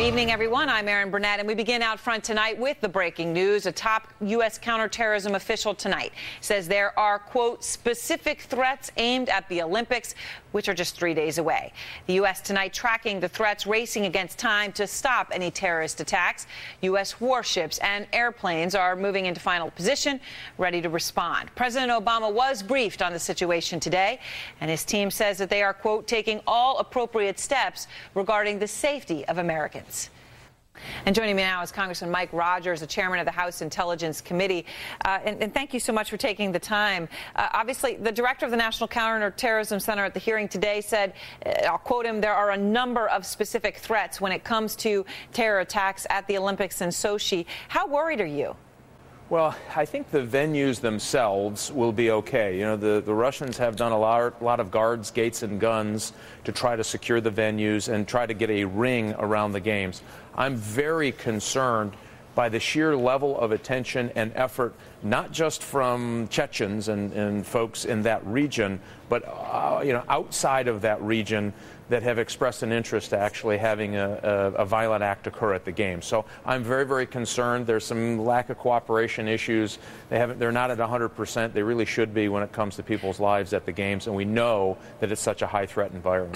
evening, everyone. I'm Erin Burnett, and we begin out front tonight with the breaking news. A top U.S. counterterrorism official tonight says there are, quote, specific threats aimed at the Olympics, which are just 3 days away. The U.S. tonight tracking the threats, racing against time to stop any terrorist attacks. U.S. warships and airplanes are moving into final position, ready to respond. President Obama was briefed on the situation today, and his team says that they are, quote, taking all appropriate steps regarding the safety of Americans. And joining me now is Congressman Mike Rogers, the chairman of the House Intelligence Committee. And thank you so much for taking the time. Obviously, the director of the National Counterterrorism Center at the hearing today said, I'll quote him, there are a number of specific threats when it comes to terror attacks at the Olympics in Sochi. How worried are you? Well, I think the venues themselves will be okay. You know, the Russians have done a lot of guards, gates, and guns to try to secure the venues and try to get a ring around the games. I'm very concerned by the sheer level of attention and effort, not just from Chechens and folks in that region, but outside of that region that have expressed an interest to actually having a violent act occur at the game. So I'm very, very concerned. There's some lack of cooperation issues. They're not at 100%. They really should be when it comes to people's lives at the games, and we know that it's such a high threat environment.